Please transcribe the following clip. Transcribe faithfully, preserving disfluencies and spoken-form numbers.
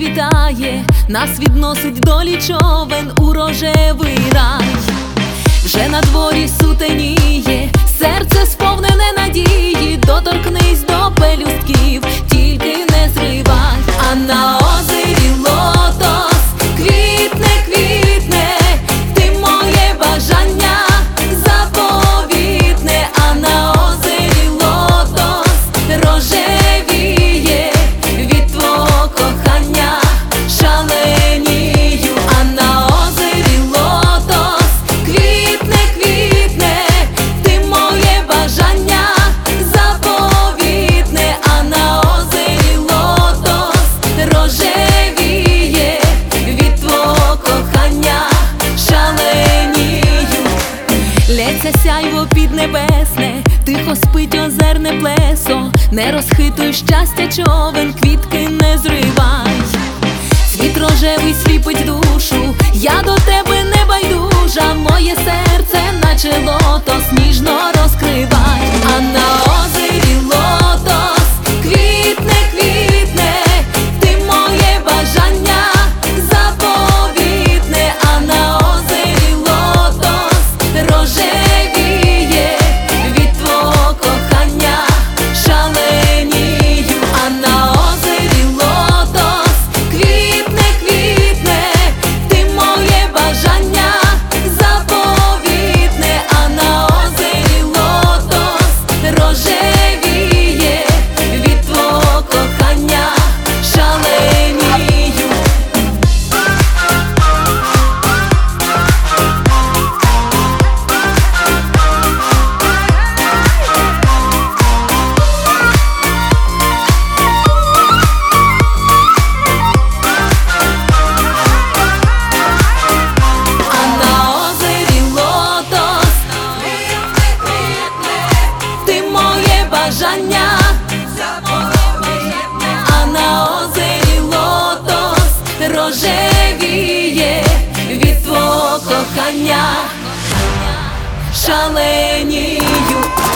вітає, нас відносить долі човен у рожевий рай. Вже на дворі сутеніє, серце сповнене надії, доторкнись до пелюстків, тільки не зривай. А на озері лотос квітне, квітне, ти моє бажання заповітне. А на озері лотос рожевіє, від твого кохання шаленію. А на озері лотос квітне, квітне, ти моє бажання заповітне. А на озері лотос рожевіє, від твого кохання шаленію. Лється сяйво піднебесне, тихо спить озерне плесо, не розхитуй щастя човен, квітки не зривай. Світ рожевий сліпить душу, я до тебе не байдужа, моє серце наче лотос ніжно розкривай. А на озері лотос квітне, квітне, ти моє бажання заповітне. А на озері лотос рожевіє, від твого кохання шаленію. А на озері лотос квітне, квітне, ти моє бажання заповітне. А на озері лотос рожевіє, від твого кохання шаленію. А на озері лотос ти моє бажання заповітне. А на озері лотос рожевіє, від твого кохання шаленію.